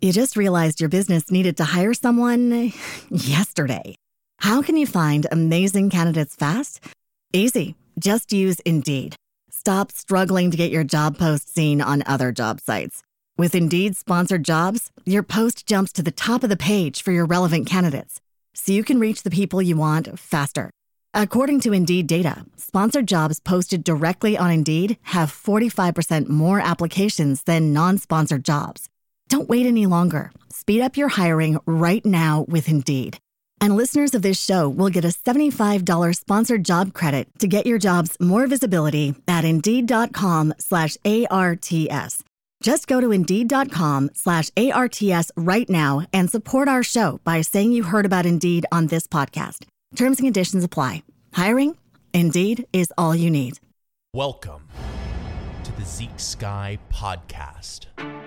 You just realized your business needed to hire someone yesterday. How can you find amazing candidates fast? Easy. Just use Indeed. Stop struggling to get your job post seen on other job sites. With Indeed sponsored jobs, your post jumps to the top of the page for your relevant candidates, so you can reach the people you want faster. According to Indeed data, sponsored jobs posted directly on Indeed have 45% more applications than non-sponsored jobs. Don't wait any longer. Speed up your hiring right now with Indeed. And listeners of this show will get a $75 sponsored job credit to get your jobs more visibility at Indeed.com/ARTS. Just go to Indeed.com/ARTS right now and support our show by saying you heard about Indeed on this podcast. Terms and conditions apply. Hiring? Indeed is all you need. Welcome to the Zeke Sky Podcast.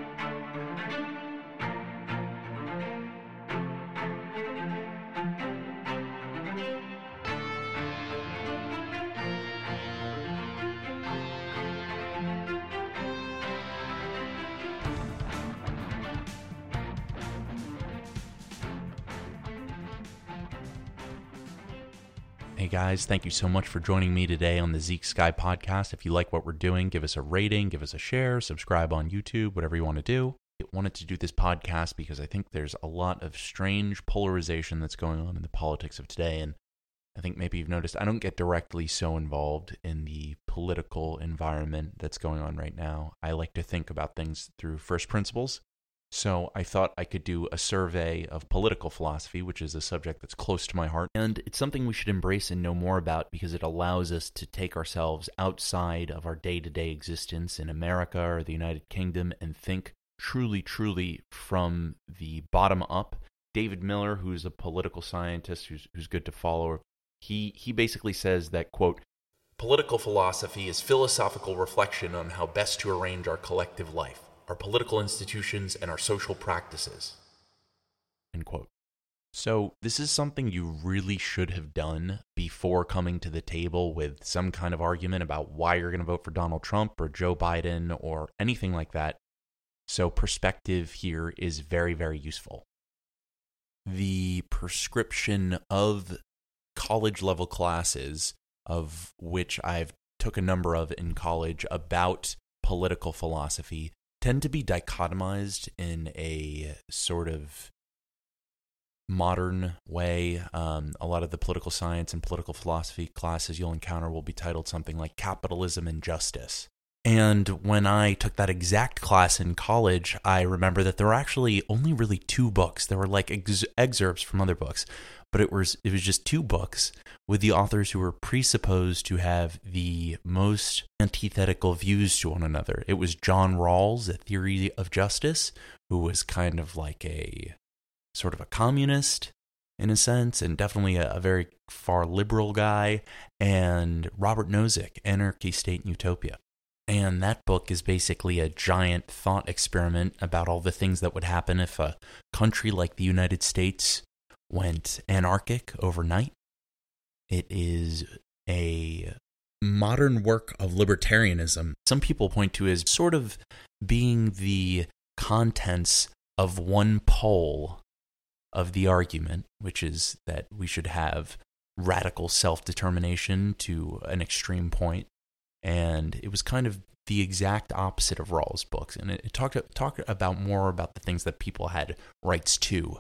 Hey guys, thank you so much for joining me today on the Zeke Sky Podcast. If you like what we're doing, give us a rating, give us a share, subscribe on YouTube, whatever you want to do. I wanted to do this podcast because I think there's a lot of strange polarization that's going on in the politics of today, and I think maybe you've noticed I don't get directly so involved in the political environment that's going on right now. I like to think about things through first principles. So I thought I could do a survey of political philosophy, which is a subject that's close to my heart. And it's something we should embrace and know more about because it allows us to take ourselves outside of our day-to-day existence in America or the United Kingdom and think truly from the bottom up. David Miller, who's a political scientist who's good to follow, he basically says that, quote, political philosophy is philosophical reflection on how best to arrange our collective life, our political institutions, and our social practices, end quote. So this is something you really should have done before coming to the table with some kind of argument about why you're going to vote for Donald Trump or Joe Biden or anything like that. So perspective here is very, very useful. The prescription of college-level classes, of which I've took a number of in college about political philosophy, tend to be dichotomized in a sort of modern way. A lot of the political science and political philosophy classes you'll encounter will be titled something like Capitalism and Justice. And when I took that exact class in college, I remember that there were actually only really two books. There were like excerpts from other books, but it was just two books with the authors who were presupposed to have the most antithetical views to one another. It was John Rawls, A Theory of Justice, who was kind of like a sort of a communist in a sense, and definitely a very far liberal guy, and Robert Nozick, Anarchy, State, and Utopia. And that book is basically a giant thought experiment about all the things that would happen if a country like the United States went anarchic overnight. It is a modern work of libertarianism. Some people point to as sort of being the contents of one pole of the argument, which is that we should have radical self-determination to an extreme point. And it was kind of the exact opposite of Rawls' books. And it talked about more about the things that people had rights to.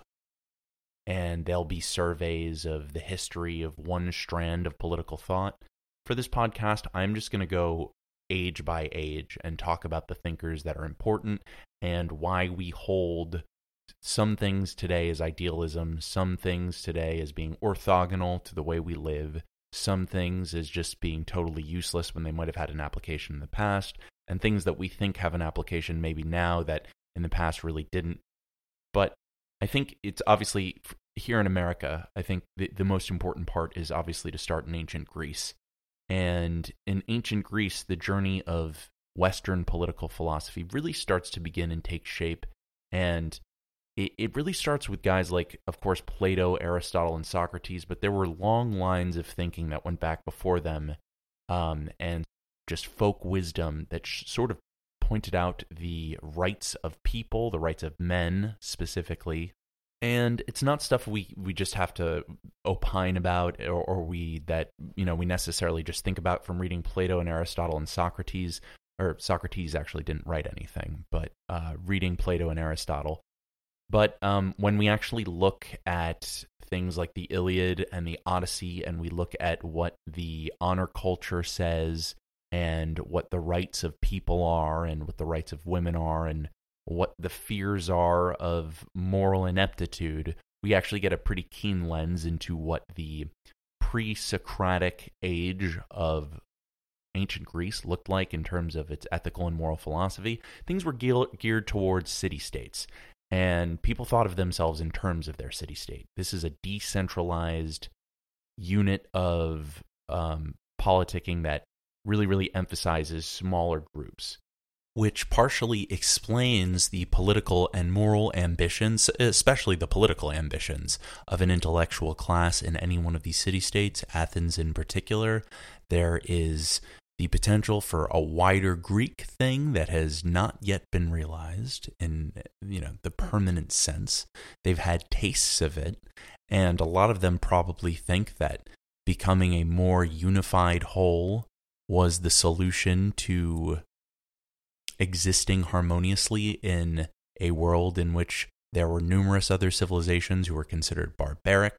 And there'll be surveys of the history of one strand of political thought. For this podcast, I'm just going to go age by age and talk about the thinkers that are important and why we hold some things today as idealism, some things today as being orthogonal to the way we live, some things as just being totally useless when they might have had an application in the past, and things that we think have an application maybe now that in the past really didn't. But I think it's obviously, here in America, I think the most important part is obviously to start in ancient Greece. And in ancient Greece, the journey of Western political philosophy really starts to begin and take shape. And it really starts with guys like, of course, Plato, Aristotle, and Socrates, but there were long lines of thinking that went back before them, and just folk wisdom that sort of pointed out the rights of people, the rights of men specifically. And it's not stuff we just have to opine about, or we necessarily just think about from reading Plato and Aristotle and Socrates. Or Socrates actually didn't write anything, but reading Plato and Aristotle. But when we actually look at things like the Iliad and the Odyssey, and we look at what the honor culture says, and what the rights of people are, and what the rights of women are, and what the fears are of moral ineptitude, we actually get a pretty keen lens into what the pre-Socratic age of ancient Greece looked like in terms of its ethical and moral philosophy. Things were geared towards city-states, and people thought of themselves in terms of their city-state. This is a decentralized unit of politicking that really, really emphasizes smaller groups, which partially explains the political and moral ambitions, especially the political ambitions, of an intellectual class in any one of these city-states, Athens in particular. There is the potential for a wider Greek thing that has not yet been realized in, the permanent sense. They've had tastes of it, and a lot of them probably think that becoming a more unified whole was the solution to existing harmoniously in a world in which there were numerous other civilizations who were considered barbaric.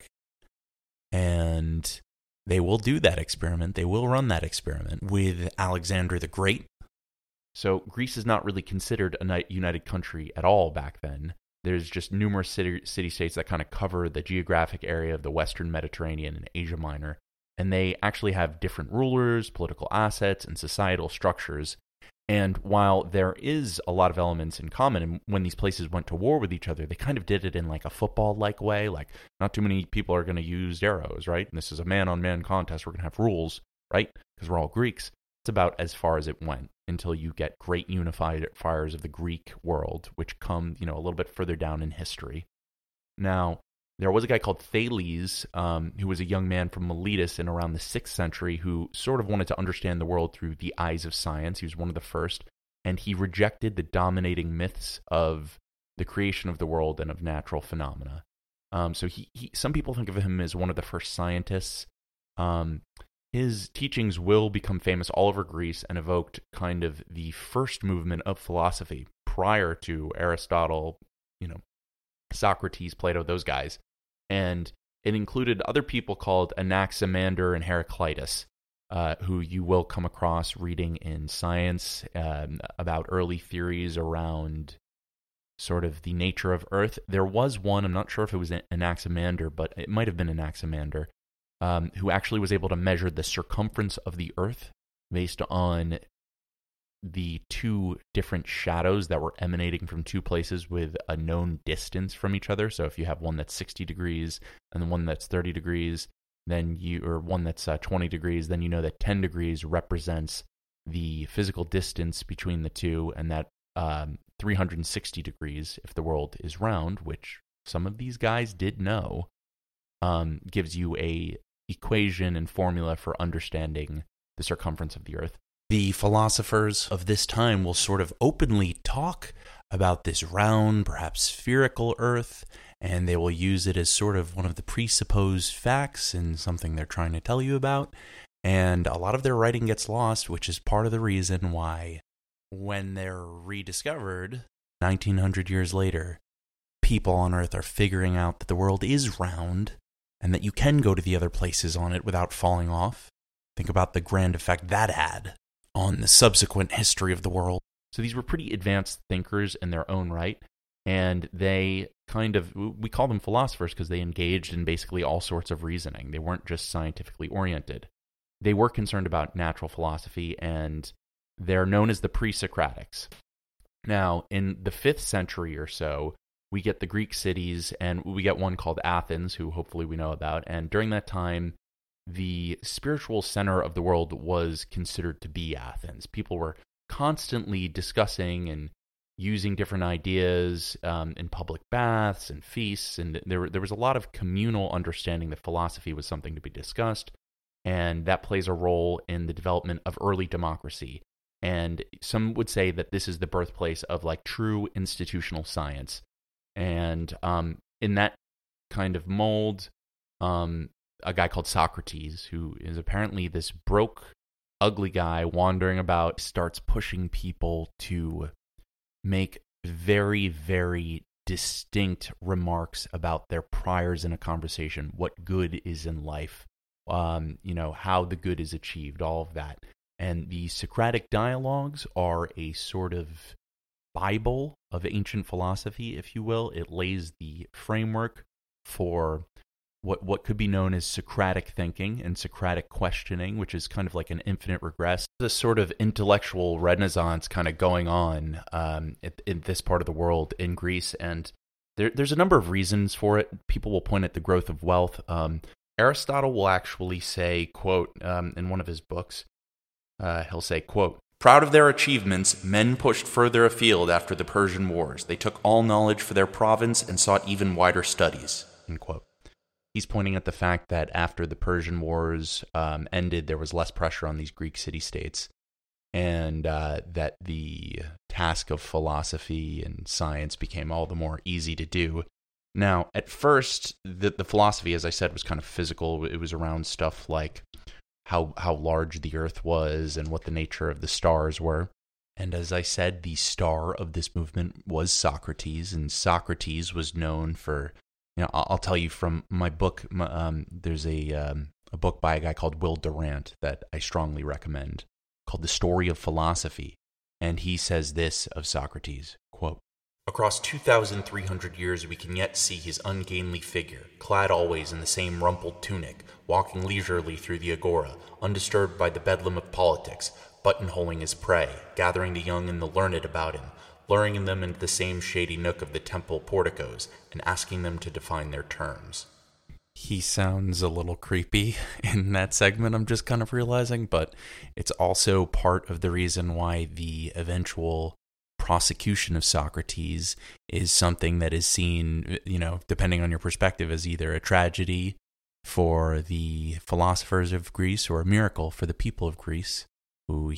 And they will do that experiment. They will run that experiment with Alexander the Great. So Greece is not really considered a united country at all back then. There's just numerous city-states that kind of cover the geographic area of the Western Mediterranean and Asia Minor. And they actually have different rulers, political assets, and societal structures. And while there is a lot of elements in common, and when these places went to war with each other, they kind of did it in like a football-like way. Like, not too many people are going to use arrows, right? And this is a man-on-man contest. We're going to have rules, right? Because we're all Greeks. It's about as far as it went until you get great unifiers of the Greek world, which come, a little bit further down in history. Now, there was a guy called Thales, who was a young man from Miletus in around the 6th century, who sort of wanted to understand the world through the eyes of science. He was one of the first, and he rejected the dominating myths of the creation of the world and of natural phenomena. So some people think of him as one of the first scientists. His teachings will become famous all over Greece and evoked kind of the first movement of philosophy prior to Aristotle, Socrates, Plato, those guys. And it included other people called Anaximander and Heraclitus, who you will come across reading in science about early theories around sort of the nature of Earth. There was one, I'm not sure if it was Anaximander, but it might have been Anaximander, who actually was able to measure the circumference of the Earth based on the two different shadows that were emanating from two places with a known distance from each other. So if you have one that's 60 degrees and the one that's 30 degrees, or one that's 20 degrees, then you know that 10 degrees represents the physical distance between the two, and that 360 degrees, if the world is round, which some of these guys did know, gives you a equation and formula for understanding the circumference of the Earth. The philosophers of this time will sort of openly talk about this round, perhaps spherical Earth, and they will use it as sort of one of the presupposed facts in something they're trying to tell you about. And a lot of their writing gets lost, which is part of the reason why, when they're rediscovered 1900 years later, people on Earth are figuring out that the world is round and that you can go to the other places on it without falling off. Think about the grand effect that had on the subsequent history of the world. So these were pretty advanced thinkers in their own right, and they we call them philosophers because they engaged in basically all sorts of reasoning. They weren't just scientifically oriented. They were concerned about natural philosophy, and they're known as the pre-Socratics. Now, in the 5th century or so, we get the Greek cities, and we get one called Athens, who hopefully we know about, and during that time, the spiritual center of the world was considered to be Athens. People were constantly discussing and using different ideas in public baths and feasts, and there was a lot of communal understanding that philosophy was something to be discussed, and that plays a role in the development of early democracy. And some would say that this is the birthplace of like true institutional science. And in that kind of mold, a guy called Socrates, who is apparently this broke, ugly guy wandering about, starts pushing people to make very, very distinct remarks about their priors in a conversation, what good is in life, how the good is achieved, all of that. And the Socratic dialogues are a sort of Bible of ancient philosophy, if you will. It lays the framework for what could be known as Socratic thinking and Socratic questioning, which is kind of like an infinite regress. There's a sort of intellectual renaissance kind of going on in this part of the world in Greece, and there's a number of reasons for it. People will point at the growth of wealth. Aristotle will actually say, quote, in one of his books, he'll say, quote, "Proud of their achievements, men pushed further afield after the Persian Wars. They took all knowledge for their province and sought even wider studies," end quote. He's pointing at the fact that after the Persian Wars ended, there was less pressure on these Greek city-states, and that the task of philosophy and science became all the more easy to do. Now, at first, the philosophy, as I said, was kind of physical. It was around stuff like how large the Earth was and what the nature of the stars were. And as I said, the star of this movement was Socrates, and Socrates was known for, I'll tell you from my book, there's a book by a guy called Will Durant that I strongly recommend called The Story of Philosophy. And he says this of Socrates, quote, "Across 2,300 years we can yet see his ungainly figure, clad always in the same rumpled tunic, walking leisurely through the agora, undisturbed by the bedlam of politics, buttonholing his prey, gathering the young and the learned about him, luring them into the same shady nook of the temple porticos, and asking them to define their terms." He sounds a little creepy in that segment, I'm just kind of realizing, but it's also part of the reason why the eventual prosecution of Socrates is something that is seen, depending on your perspective, as either a tragedy for the philosophers of Greece or a miracle for the people of Greece, who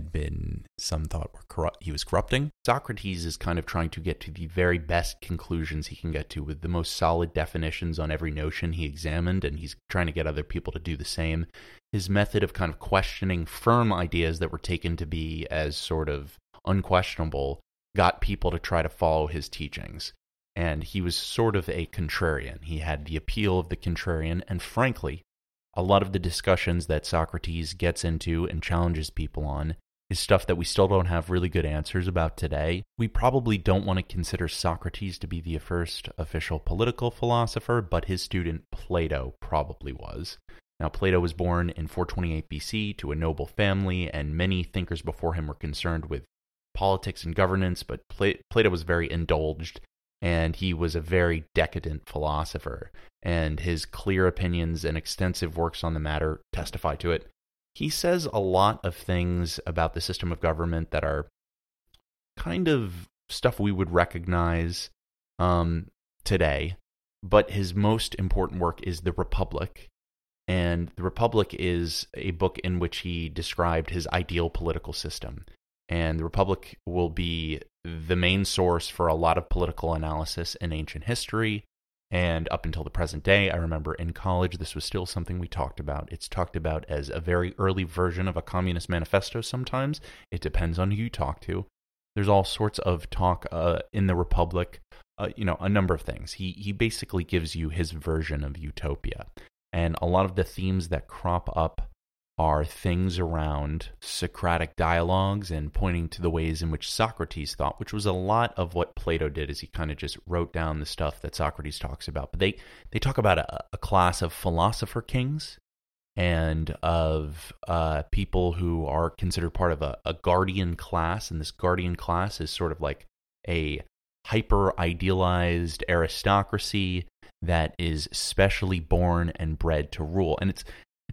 some thought he was corrupting. Socrates is kind of trying to get to the very best conclusions he can get to with the most solid definitions on every notion he examined, and he's trying to get other people to do the same. His method of kind of questioning firm ideas that were taken to be as sort of unquestionable got people to try to follow his teachings. And he was sort of a contrarian. He had the appeal of the contrarian, and frankly, a lot of the discussions that Socrates gets into and challenges people on is stuff that we still don't have really good answers about today. We probably don't want to consider Socrates to be the first official political philosopher, but his student Plato probably was. Now, Plato was born in 428 BC to a noble family, and many thinkers before him were concerned with politics and governance, but Plato was very indulged, and he was a very decadent philosopher, and his clear opinions and extensive works on the matter testify to it. He says a lot of things about the system of government that are kind of stuff we would recognize today, but his most important work is The Republic, and The Republic is a book in which he described his ideal political system. And The Republic will be the main source for a lot of political analysis in ancient history. And up until the present day, I remember in college, this was still something we talked about. It's talked about as a very early version of a communist manifesto sometimes. It depends on who you talk to. There's all sorts of talk in The Republic, a number of things. He basically gives you his version of utopia. And a lot of the themes that crop up are things around Socratic dialogues and pointing to the ways in which Socrates thought, which was a lot of what Plato did, is he kind of just wrote down the stuff that Socrates talks about. But they talk about a class of philosopher kings and of people who are considered part of a guardian class, and this guardian class is sort of like a hyper-idealized aristocracy that is specially born and bred to rule. And it's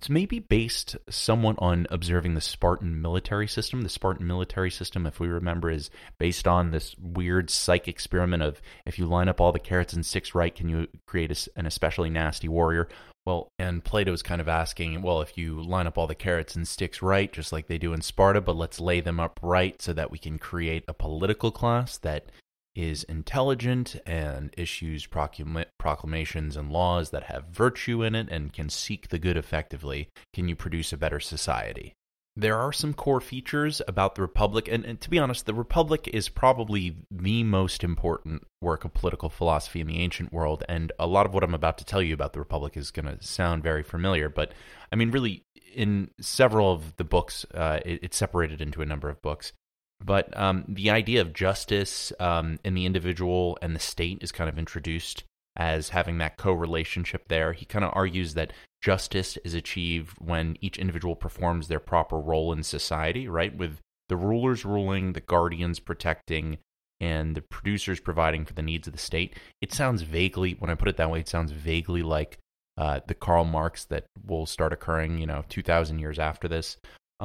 It's maybe based somewhat on observing the Spartan military system. The Spartan military system, if we remember, is based on this weird psych experiment of if you line up all the carrots and sticks right, can you create an especially nasty warrior? Well, and Plato's kind of asking, well, if you line up all the carrots and sticks right, just like they do in Sparta, but let's lay them up right so that we can create a political class that is intelligent and issues proclamations and laws that have virtue in it and can seek the good effectively. Can you produce a better society? There are some core features about the Republic, and to be honest, the Republic is probably the most important work of political philosophy in the ancient world, and a lot of what I'm about to tell you about the Republic is going to sound very familiar, but I mean, really, in several of the books, it's separated into a number of books. But the idea of justice in the individual and the state is kind of introduced as having that co-relationship there. He kind of argues that justice is achieved when each individual performs their proper role in society, right? With the rulers ruling, the guardians protecting, and the producers providing for the needs of the state. It sounds vaguely, when I put it that way, it sounds vaguely like the Karl Marx that will start occurring, 2,000 years after this.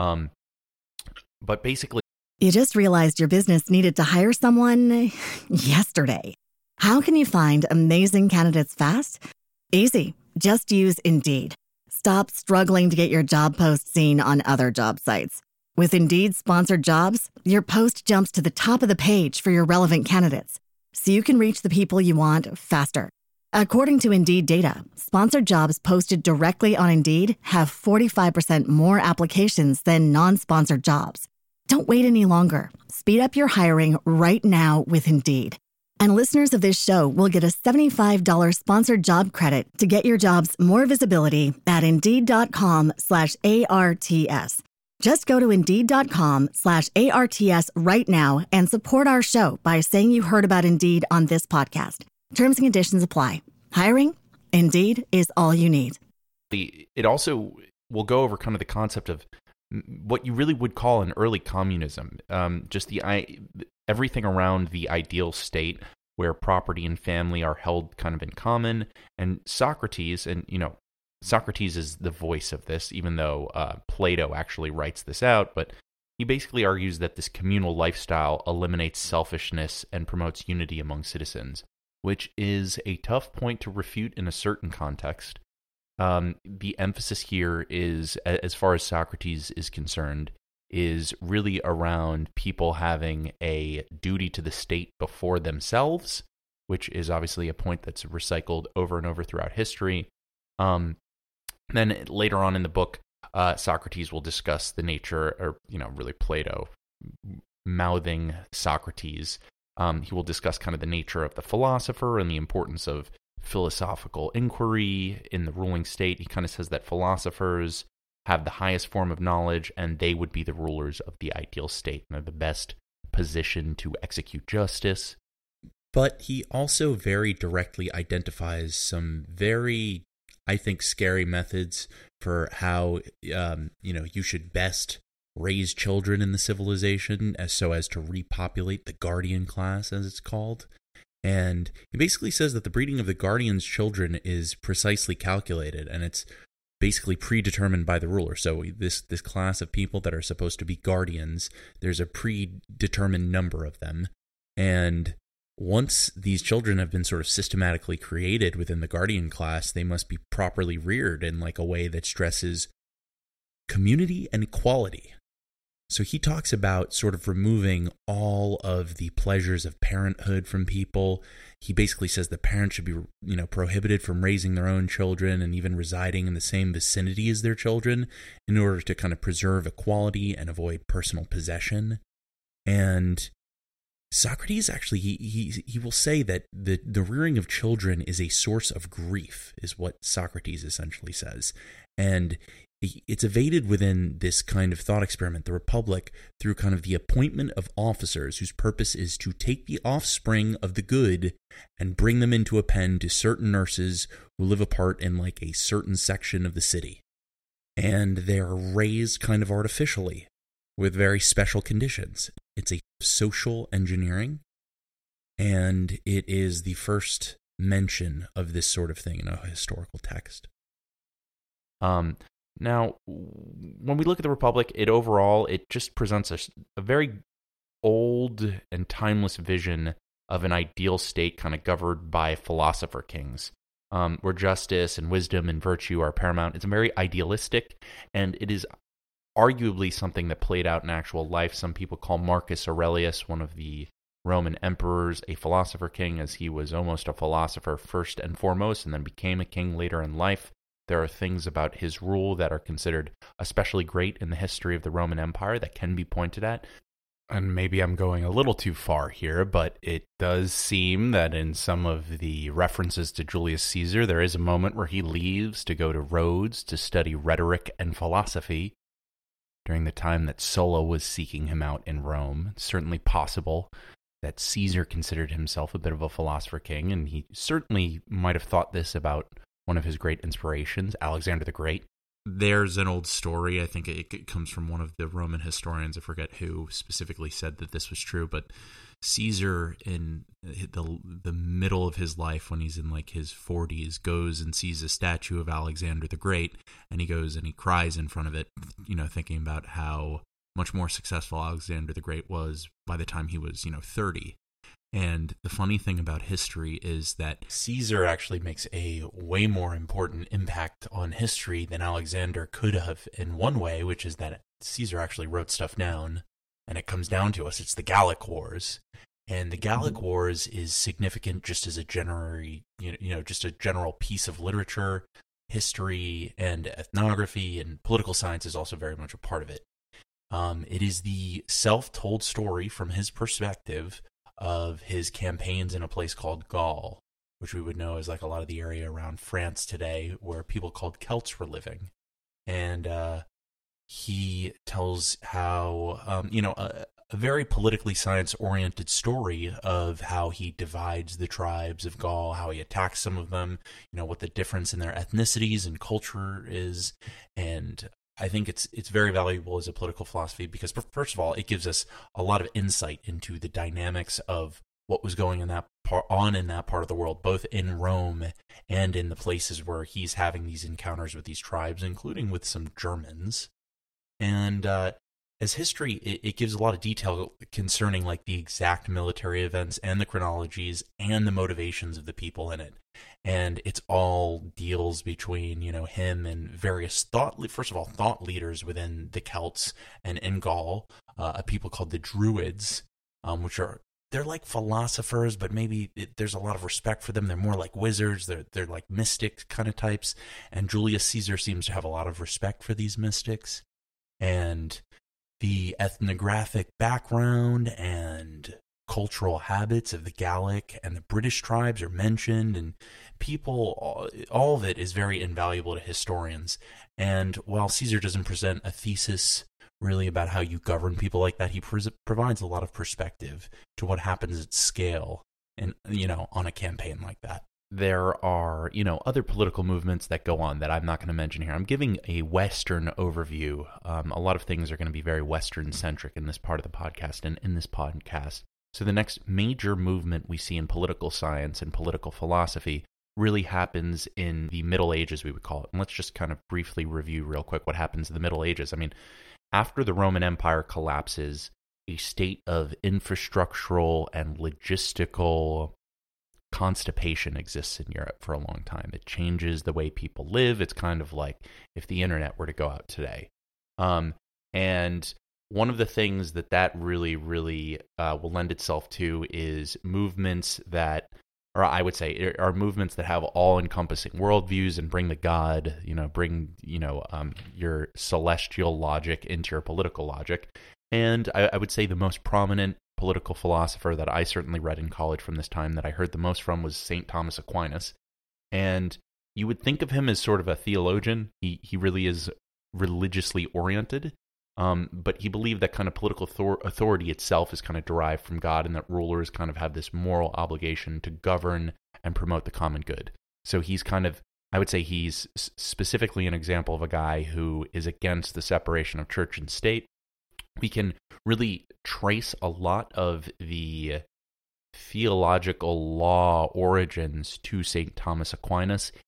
But basically, you just realized your business needed to hire someone yesterday. How can you find amazing candidates fast? Easy. Just use Indeed. Stop struggling to get your job post seen on other job sites. With Indeed sponsored jobs, your post jumps to the top of the page for your relevant candidates, so you can reach the people you want faster. According to Indeed data, sponsored jobs posted directly on Indeed have 45% more applications than non-sponsored jobs. Don't wait any longer. Speed up your hiring right now with Indeed. And listeners of this show will get a $75 sponsored job credit to get your jobs more visibility at Indeed.com/ARTS. Just go to Indeed.com/ARTS right now and support our show by saying you heard about Indeed on this podcast. Terms and conditions apply. Hiring? Indeed is all you need. It also will go over kind of the concept of what you really would call an early communism, just everything around the ideal state where property and family are held kind of in common. And Socrates, Socrates is the voice of this, even though Plato actually writes this out, but he basically argues that this communal lifestyle eliminates selfishness and promotes unity among citizens, which is a tough point to refute in a certain context. The emphasis here is, as far as Socrates is concerned, is really around people having a duty to the state before themselves, which is obviously a point that's recycled over and over throughout history. Then later on in the book, Socrates will discuss the nature, or really Plato mouthing Socrates. He will discuss kind of the nature of the philosopher and the importance of philosophical inquiry in the ruling state. He kind of says that philosophers have the highest form of knowledge, and they would be the rulers of the ideal state, and they're the best position to execute justice. But he also very directly identifies some very, I think, scary methods for how you should best raise children in the civilization so as to repopulate the guardian class, as it's called. And he basically says that the breeding of the guardian's children is precisely calculated, and it's basically predetermined by the ruler. So this class of people that are supposed to be guardians, there's a predetermined number of them. And once these children have been sort of systematically created within the guardian class, they must be properly reared in like a way that stresses community and equality. So he talks about sort of removing all of the pleasures of parenthood from people. He basically says that parents should be, prohibited from raising their own children and even residing in the same vicinity as their children in order to kind of preserve equality and avoid personal possession. And Socrates actually, he will say that the rearing of children is a source of grief, is what Socrates essentially says. And it's evaded within this kind of thought experiment, the Republic, through kind of the appointment of officers whose purpose is to take the offspring of the good and bring them into a pen to certain nurses who live apart in like a certain section of the city. And they are raised kind of artificially with very special conditions. It's a social engineering, and it is the first mention of this sort of thing in a historical text. Now, when we look at the Republic, it just presents a very old and timeless vision of an ideal state kind of governed by philosopher kings, where justice and wisdom and virtue are paramount. It's very idealistic, and it is arguably something that played out in actual life. Some people call Marcus Aurelius, one of the Roman emperors, a philosopher king, as he was almost a philosopher first and foremost, and then became a king later in life. There are things about his rule that are considered especially great in the history of the Roman Empire that can be pointed at. And maybe I'm going a little too far here, but it does seem that in some of the references to Julius Caesar, there is a moment where he leaves to go to Rhodes to study rhetoric and philosophy during the time that Sulla was seeking him out in Rome. It's certainly possible that Caesar considered himself a bit of a philosopher king, and he certainly might have thought this about one of his great inspirations, Alexander the Great. There's an old story, I think it comes from one of the Roman historians, I forget who specifically said that this was true, but Caesar, in the middle of his life, when he's in like his 40s, goes and sees a statue of Alexander the Great, and he goes and he cries in front of it, thinking about how much more successful Alexander the Great was by the time he was, 30. And the funny thing about history is that Caesar actually makes a way more important impact on history than Alexander could have in one way, which is that Caesar actually wrote stuff down, and it comes down to us. It's the Gallic Wars. And the Gallic Wars is significant just as a just a general piece of literature. History and ethnography and political science is also very much a part of it. It is the self-told story from his perspective of his campaigns in a place called Gaul, which we would know as like a lot of the area around France today, where people called Celts were living. And he tells how, a very politically science-oriented story of how he divides the tribes of Gaul, how he attacks some of them, what the difference in their ethnicities and culture is. And I think it's very valuable as a political philosophy because, first of all, it gives us a lot of insight into the dynamics of what was going in that part of the world, both in Rome and in the places where he's having these encounters with these tribes, including with some Germans. And as history, it gives a lot of detail concerning like the exact military events and the chronologies and the motivations of the people in it. And it's all deals between, him and various thought leaders within the Celts and in Gaul, a people called the Druids, they're like philosophers, but maybe there's a lot of respect for them. They're more like wizards. They're like mystic kind of types. And Julius Caesar seems to have a lot of respect for these mystics. And the ethnographic background and cultural habits of the Gallic and the British tribes are mentioned, and people, all of it is very invaluable to historians. And while Caesar doesn't present a thesis really about how you govern people like that, he provides a lot of perspective to what happens at scale and, on a campaign like that. There are, other political movements that go on that I'm not going to mention here. I'm giving a Western overview. A lot of things are going to be very Western-centric in this part of the podcast and in this podcast. So the next major movement we see in political science and political philosophy really happens in the Middle Ages, we would call it. And let's just kind of briefly review real quick what happens in the Middle Ages. I mean, after the Roman Empire collapses, a state of infrastructural and logistical constipation exists in Europe for a long time. It changes the way people live. It's kind of like if the internet were to go out today. And one of the things that really, really will lend itself to is movements that, or I would say, are movements that have all-encompassing worldviews and bring the God, your celestial logic into your political logic. And I would say the most prominent political philosopher that I certainly read in college from this time that I heard the most from was St. Thomas Aquinas. And you would think of him as sort of a theologian. He really is religiously oriented, but he believed that kind of political authority itself is kind of derived from God, and that rulers kind of have this moral obligation to govern and promote the common good. So he's kind of, I would say he's specifically an example of a guy who is against the separation of church and state. We can really trace a lot of the theological law origins to St. Thomas Aquinas.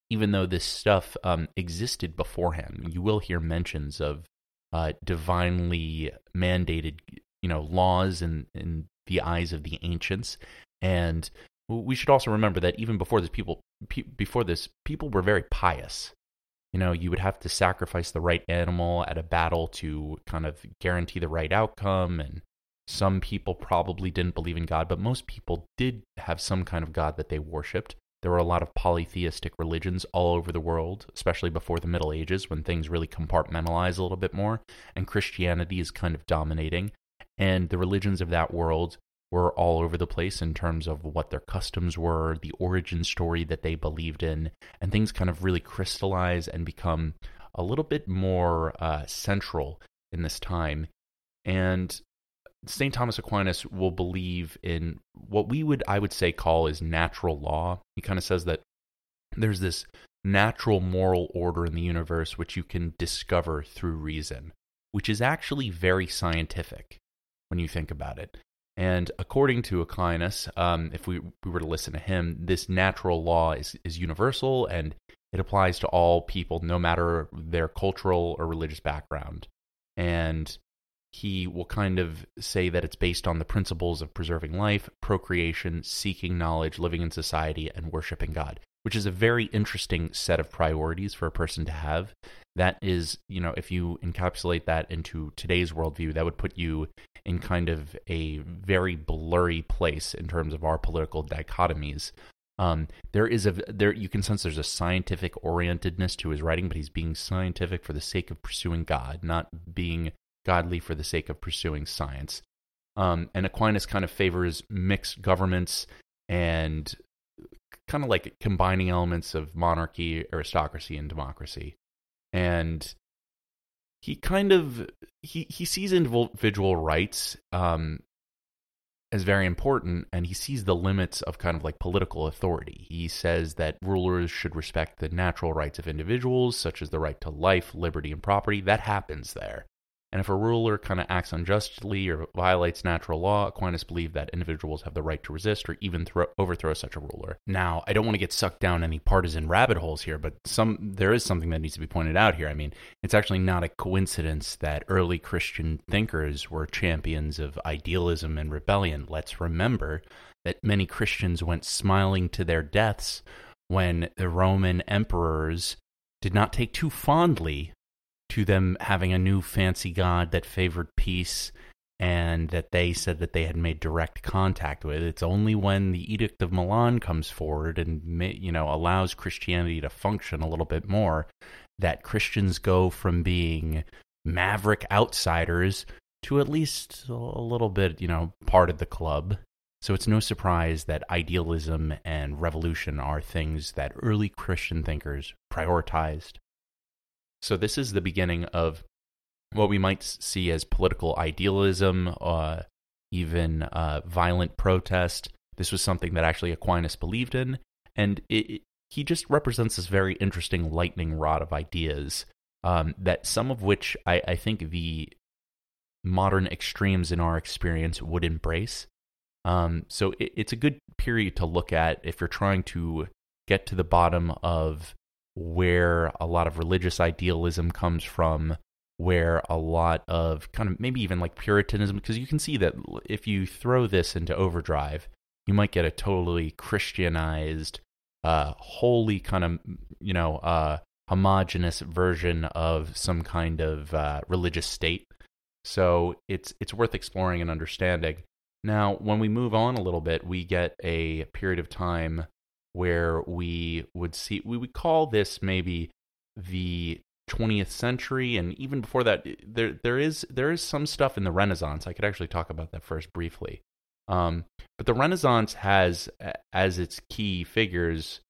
even though this stuff existed beforehand. You will hear mentions of divinely mandated, laws in the eyes of the ancients. And we should also remember that even before this, people were very pious. You would have to sacrifice the right animal at a battle to kind of guarantee the right outcome. And some people probably didn't believe in God, but most people did have some kind of God that they worshipped. There were a lot of polytheistic religions all over the world, especially before the Middle Ages, when things really compartmentalized a little bit more, and Christianity is kind of dominating. And the religions of that world were all over the place in terms of what their customs were, the origin story that they believed in, and things kind of really crystallize and become a little bit more central in this time. And St. Thomas Aquinas will believe in what I would say call is natural law. He kind of says that there's this natural moral order in the universe which you can discover through reason, which is actually very scientific when you think about it. And according to Aquinas, if we were to listen to him, this natural law is universal, and it applies to all people, no matter their cultural or religious background. And he will kind of say that it's based on the principles of preserving life, procreation, seeking knowledge, living in society, and worshiping God, which is a very interesting set of priorities for a person to have. That is, if you encapsulate that into today's worldview, that would put you in kind of a very blurry place in terms of our political dichotomies. You can sense there's a scientific orientedness to his writing, but he's being scientific for the sake of pursuing God, not being godly for the sake of pursuing science. And Aquinas kind of favors mixed governments and kind of like combining elements of monarchy, aristocracy, and democracy. And he kind of, he sees individual rights as very important, and he sees the limits of kind of like political authority. He says that rulers should respect the natural rights of individuals, such as the right to life, liberty, and property. That happens there. And if a ruler kind of acts unjustly or violates natural law, Aquinas believed that individuals have the right to resist or even overthrow such a ruler. Now, I don't want to get sucked down any partisan rabbit holes here, but there is something that needs to be pointed out here. I mean, it's actually not a coincidence that early Christian thinkers were champions of idealism and rebellion. Let's remember that many Christians went smiling to their deaths when the Roman emperors did not take too fondly to them having a new fancy god that favored peace and that they said that they had made direct contact with. It's only when the Edict of Milan comes forward and allows Christianity to function a little bit more that Christians go from being maverick outsiders to at least a little bit, part of the club. So it's no surprise that idealism and revolution are things that early Christian thinkers prioritized. So this is the beginning of what we might see as political idealism, even violent protest. This was something that actually Aquinas believed in, and he just represents this very interesting lightning rod of ideas, that some of which I think the modern extremes in our experience would embrace. So it's a good period to look at if you're trying to get to the bottom of where a lot of religious idealism comes from, where a lot of kind of maybe even like Puritanism, because you can see that if you throw this into overdrive, you might get a totally Christianized, wholly kind of, homogenous version of some kind of religious state. So it's worth exploring and understanding. Now, when we move on a little bit, we get a period of time where we would call this maybe the 20th century, and even before that, there is some stuff in the Renaissance. I could actually talk about that first briefly. But the Renaissance has as its key figures,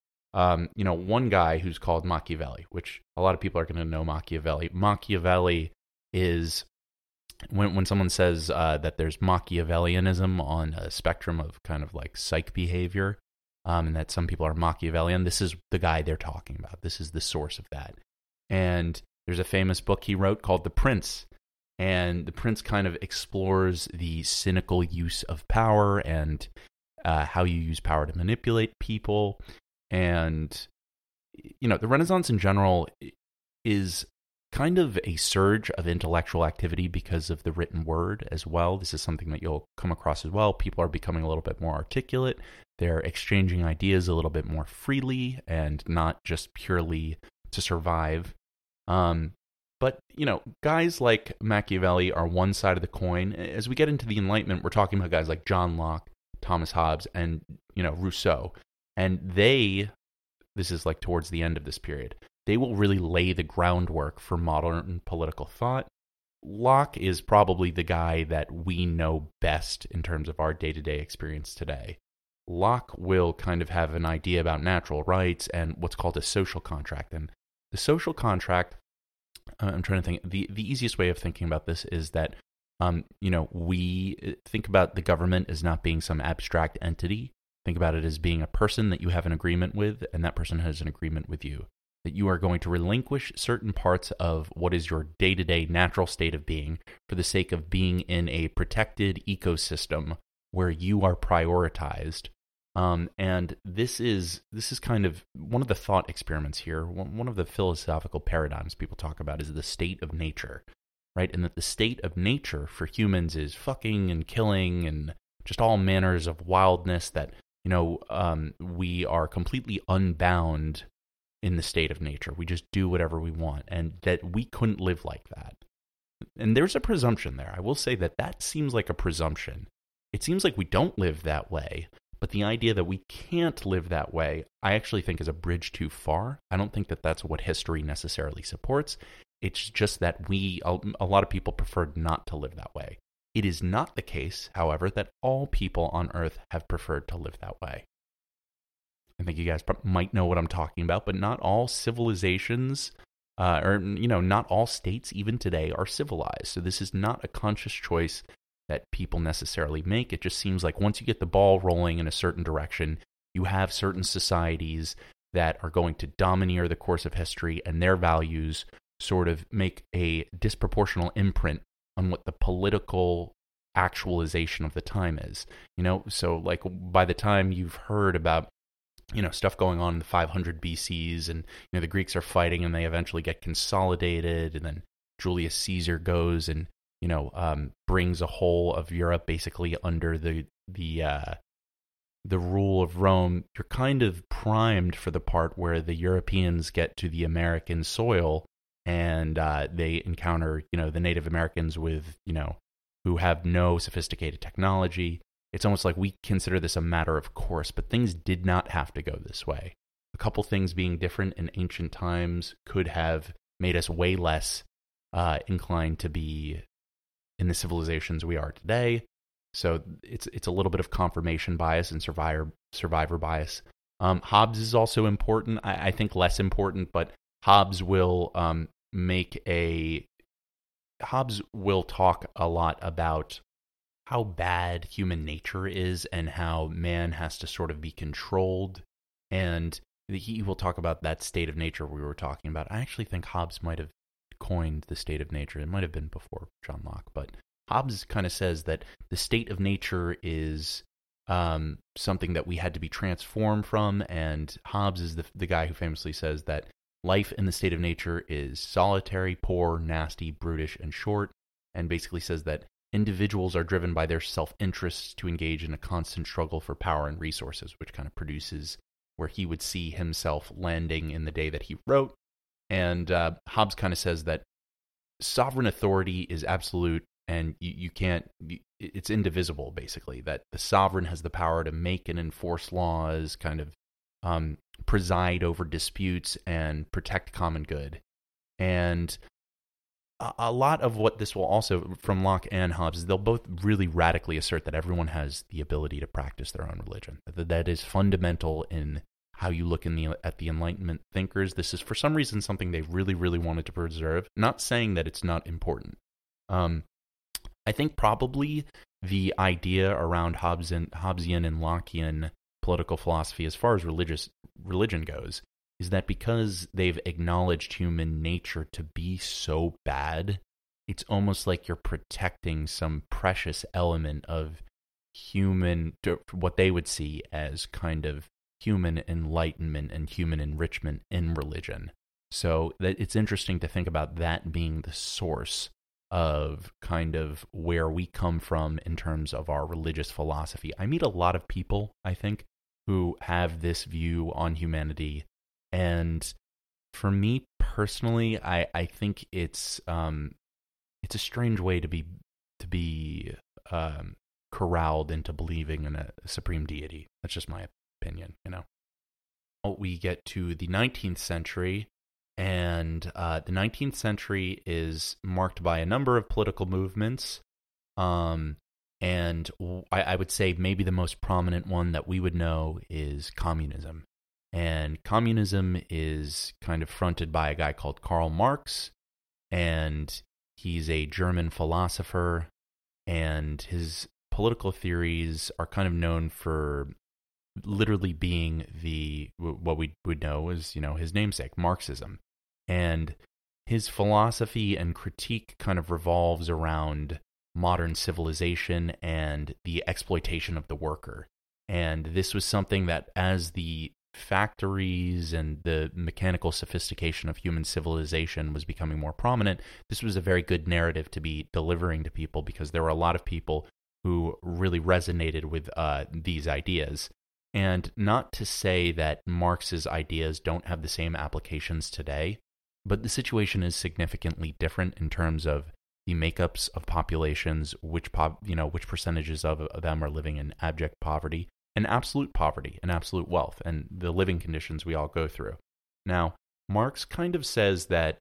one guy who's called Machiavelli, which a lot of people are going to know Machiavelli. Machiavelli is, when someone says that there's Machiavellianism on a spectrum of kind of like psych behavior, and that some people are Machiavellian, this is the guy they're talking about. This is the source of that. And there's a famous book he wrote called The Prince. And The Prince kind of explores the cynical use of power and how you use power to manipulate people. And the Renaissance in general is kind of a surge of intellectual activity because of the written word as well. This is something that you'll come across as well. People are becoming a little bit more articulate. They're exchanging ideas a little bit more freely and not just purely to survive. But, guys like Machiavelli are one side of the coin. As we get into the Enlightenment, we're talking about guys like John Locke, Thomas Hobbes, and, Rousseau. And this is like towards the end of this period, they will really lay the groundwork for modern political thought. Locke is probably the guy that we know best in terms of our day-to-day experience today. Locke will kind of have an idea about natural rights and what's called a social contract. And the social contract, I'm trying to think, the easiest way of thinking about this is that, we think about the government as not being some abstract entity. Think about it as being a person that you have an agreement with, and that person has an agreement with you. That you are going to relinquish certain parts of what is your day-to-day natural state of being for the sake of being in a protected ecosystem where you are prioritized. And this is kind of one of the thought experiments here. One of the philosophical paradigms people talk about is the state of nature, right? And that the state of nature for humans is fucking and killing and just all manners of wildness that, we are completely unbound in the state of nature. We just do whatever we want, and that we couldn't live like that. And there's a presumption there. I will say that seems like a presumption. It seems like we don't live that way, but the idea that we can't live that way, I actually think is a bridge too far. I don't think that that's what history necessarily supports. It's just that a lot of people preferred not to live that way. It is not the case, however, that all people on Earth have preferred to live that way. I think you guys might know what I'm talking about, but not all civilizations, not all states even today are civilized. So this is not a conscious choice that people necessarily make. It just seems like once you get the ball rolling in a certain direction, you have certain societies that are going to domineer the course of history, and their values sort of make a disproportional imprint on what the political actualization of the time is. So like by the time you've heard about stuff going on in the 500 BCs, and the Greeks are fighting, and they eventually get consolidated, and then Julius Caesar goes and brings a whole of Europe basically under the rule of Rome. You're kind of primed for the part where the Europeans get to the American soil, and they encounter the Native Americans with who have no sophisticated technology. It's almost like we consider this a matter of course, but things did not have to go this way. A couple things being different in ancient times could have made us way less inclined to be in the civilizations we are today. So it's a little bit of confirmation bias and survivor bias. Hobbes is also important. I think less important, but Hobbes will Hobbes will talk a lot about how bad human nature is and how man has to sort of be controlled. And he will talk about that state of nature we were talking about. I actually think Hobbes might have coined the state of nature. It might have been before John Locke, but Hobbes kind of says that the state of nature is something that we had to be transformed from, and Hobbes is the guy who famously says that life in the state of nature is solitary, poor, nasty, brutish, and short, and basically says that individuals are driven by their self-interests to engage in a constant struggle for power and resources, which kind of produces where he would see himself landing in the day that he wrote. And Hobbes kind of says that sovereign authority is absolute, and you can't, it's indivisible, basically, that the sovereign has the power to make and enforce laws, kind of preside over disputes, and protect common good. And a lot of what this will also, from Locke and Hobbes, they'll both really radically assert that everyone has the ability to practice their own religion. That is fundamental in how you look at the Enlightenment thinkers. This is, for some reason, something they really, really wanted to preserve. Not saying that it's not important. I think probably the idea around Hobbesian and Lockean political philosophy, as far as religion goes, is that because they've acknowledged human nature to be so bad, it's almost like you're protecting some precious element of what they would see as kind of human enlightenment and human enrichment in religion. So that it's interesting to think about that being the source of kind of where we come from in terms of our religious philosophy. I meet a lot of people, I think, who have this view on humanity, and for me personally, I think it's a strange way to be corralled into believing in a supreme deity. That's just my opinion, you know. We get to the 19th century, and the 19th century is marked by a number of political movements, and I would say maybe the most prominent one that we would know is communism. And communism is kind of fronted by a guy called Karl Marx, and he's a German philosopher, and his political theories are kind of known for literally being what we would know as, you know, his namesake, Marxism. And his philosophy and critique kind of revolves around modern civilization and the exploitation of the worker. And this was something that, as the factories and the mechanical sophistication of human civilization was becoming more prominent, this was a very good narrative to be delivering to people, because there were a lot of people who really resonated with these ideas. And not to say that Marx's ideas don't have the same applications today, but the situation is significantly different in terms of the makeups of populations, which percentages of them are living in abject poverty and absolute wealth, and the living conditions we all go through. Now, Marx kind of says that,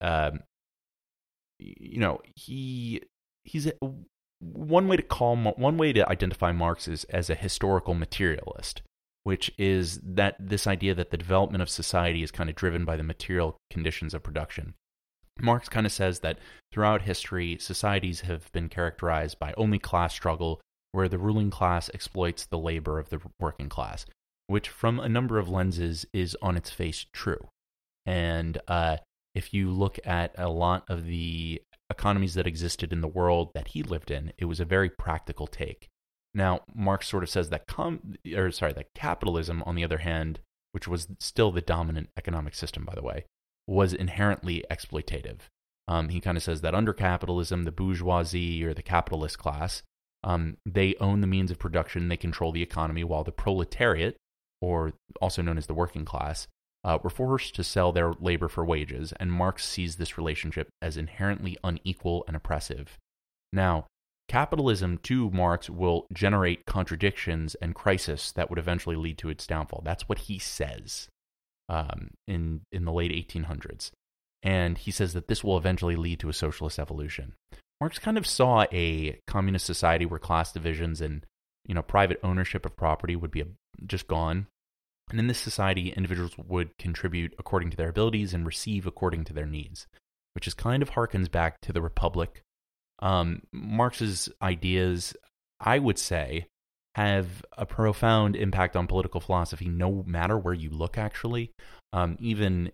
one way to identify Marx is as a historical materialist, which is that this idea that the development of society is kind of driven by the material conditions of production. Marx kind of says that throughout history, societies have been characterized by only class struggle, where the ruling class exploits the labor of the working class, which from a number of lenses is on its face true. And if you look at a lot of the economies that existed in the world that he lived in, it was a very practical take. Now, Marx sort of says that that capitalism, on the other hand, which was still the dominant economic system, by the way, was inherently exploitative. He kind of says that under capitalism, the bourgeoisie or the capitalist class, they own the means of production, they control the economy, while the proletariat, or also known as the working class, were forced to sell their labor for wages, and Marx sees this relationship as inherently unequal and oppressive. Now, capitalism, to Marx, will generate contradictions and crisis that would eventually lead to its downfall. That's what he says in the late 1800s. And he says that this will eventually lead to a socialist evolution. Marx kind of saw a communist society where class divisions and, private ownership of property would be just gone. And in this society, individuals would contribute according to their abilities and receive according to their needs, which is kind of harkens back to the Republic. Marx's ideas, I would say, have a profound impact on political philosophy no matter where you look, actually. Even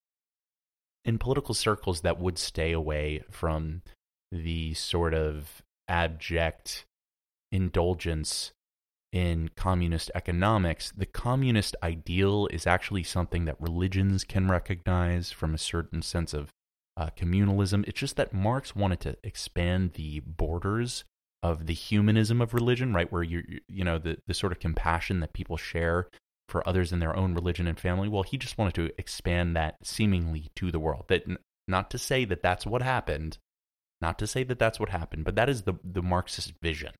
in political circles that would stay away from the sort of abject indulgence in communist economics, the communist ideal is actually something that religions can recognize from a certain sense of communalism. It's just that Marx wanted to expand the borders of the humanism of religion, right? Where the sort of compassion that people share for others in their own religion and family. Well, he just wanted to expand that seemingly to the world. That not to say that that's what happened, but that is the Marxist vision.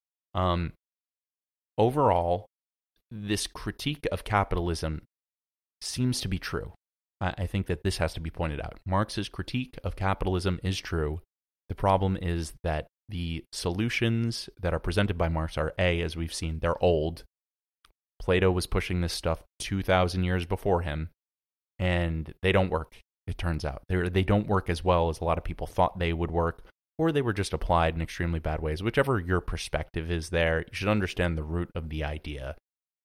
Overall, this critique of capitalism seems to be true. I think that this has to be pointed out. Marx's critique of capitalism is true. The problem is that the solutions that are presented by Marx are, as we've seen, they're old. Plato was pushing this stuff 2,000 years before him, and they don't work, it turns out. They don't work as well as a lot of people thought they would work, or they were just applied in extremely bad ways. Whichever your perspective is there, you should understand the root of the idea.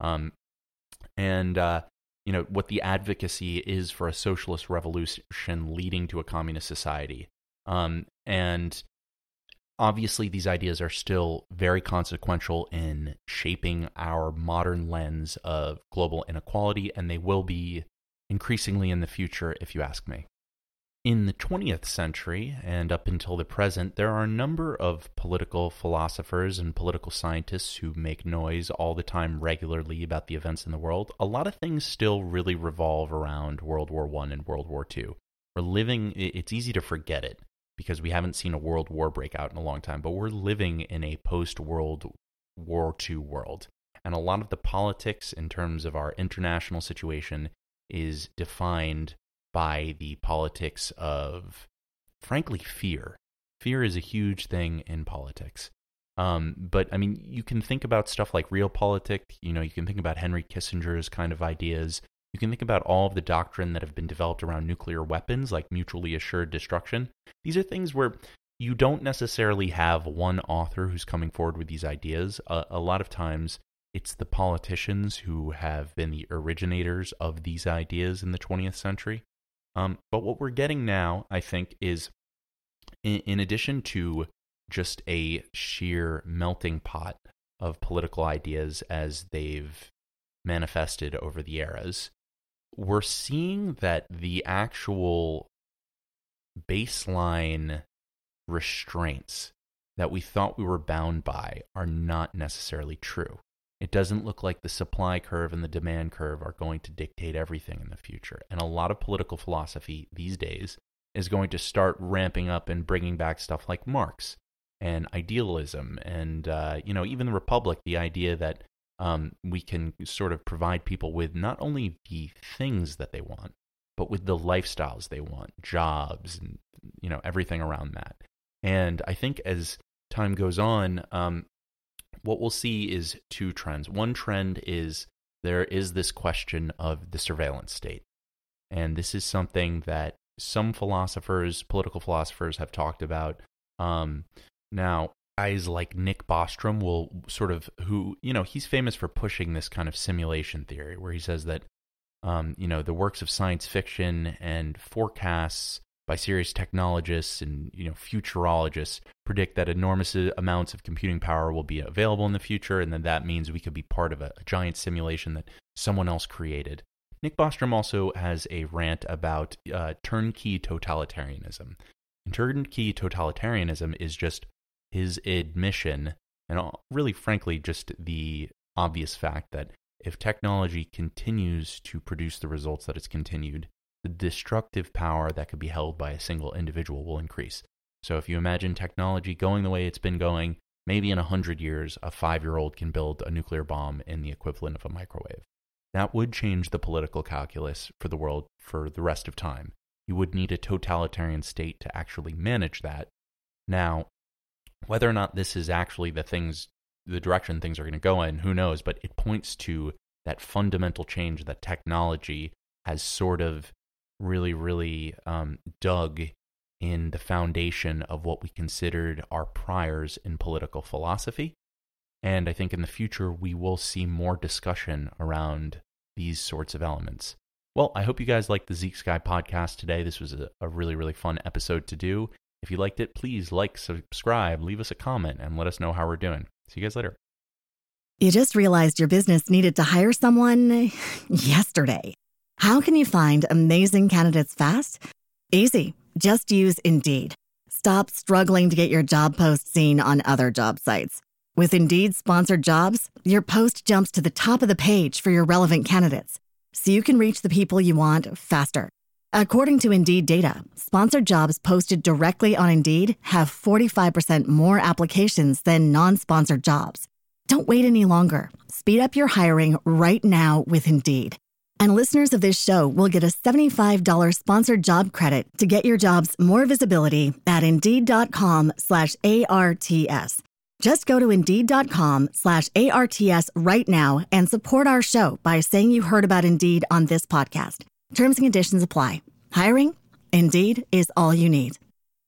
What the advocacy is for a socialist revolution leading to a communist society. And obviously, these ideas are still very consequential in shaping our modern lens of global inequality, and they will be increasingly in the future, if you ask me. In the 20th century and up until the present, there are a number of political philosophers and political scientists who make noise all the time regularly about the events in the world. A lot of things still really revolve around World War I and World War II. It's easy to forget it because we haven't seen a world war break out in a long time, but we're living in a post-World War II world. And a lot of the politics in terms of our international situation is defined by the politics of, frankly, fear. Fear is a huge thing in politics. But, I mean, you can think about stuff like realpolitik. You can think about Henry Kissinger's kind of ideas. You can think about all of the doctrine that have been developed around nuclear weapons, like mutually assured destruction. These are things where you don't necessarily have one author who's coming forward with these ideas. A lot of times, it's the politicians who have been the originators of these ideas in the 20th century. But what we're getting now, I think, is in addition to just a sheer melting pot of political ideas as they've manifested over the eras, we're seeing that the actual baseline restraints that we thought we were bound by are not necessarily true. It doesn't look like the supply curve and the demand curve are going to dictate everything in the future. And a lot of political philosophy these days is going to start ramping up and bringing back stuff like Marx and idealism and, even the Republic, the idea that we can sort of provide people with not only the things that they want, but with the lifestyles they want, jobs and, everything around that. And I think as time goes on, what we'll see is two trends. One trend is there is this question of the surveillance state. And this is something that some philosophers, political philosophers, have talked about. Now, guys like Nick Bostrom will he's famous for pushing this kind of simulation theory where he says that, the works of science fiction and forecasts by serious technologists and futurologists predict that enormous amounts of computing power will be available in the future, and then that means we could be part of a giant simulation that someone else created. Nick Bostrom also has a rant about turnkey totalitarianism. And turnkey totalitarianism is just his admission, and really frankly just the obvious fact that if technology continues to produce the results that it's continued, the destructive power that could be held by a single individual will increase. So if you imagine technology going the way it's been going, maybe in 100 years, a 5-year-old can build a nuclear bomb in the equivalent of a microwave. That would change the political calculus for the world for the rest of time. You would need a totalitarian state to actually manage that. Now, whether or not this is actually the direction things are going to go in, who knows, but it points to that fundamental change that technology has sort of really dug in the foundation of what we considered our priors in political philosophy. And I think in the future, we will see more discussion around these sorts of elements. Well, I hope you guys liked the Zeek Sky podcast today. This was a really fun episode to do. If you liked it, please like, subscribe, leave us a comment, and let us know how we're doing. See you guys later. You just realized your business needed to hire someone yesterday. How can you find amazing candidates fast? Easy. Just use Indeed. Stop struggling to get your job post seen on other job sites. With Indeed sponsored jobs, your post jumps to the top of the page for your relevant candidates, so you can reach the people you want faster. According to Indeed data, sponsored jobs posted directly on Indeed have 45% more applications than non-sponsored jobs. Don't wait any longer. Speed up your hiring right now with Indeed. And listeners of this show will get a $75 sponsored job credit to get your jobs more visibility at Indeed.com/ARTS. Just go to Indeed.com/ARTS right now and support our show by saying you heard about Indeed on this podcast. Terms and conditions apply. Hiring? Indeed is all you need.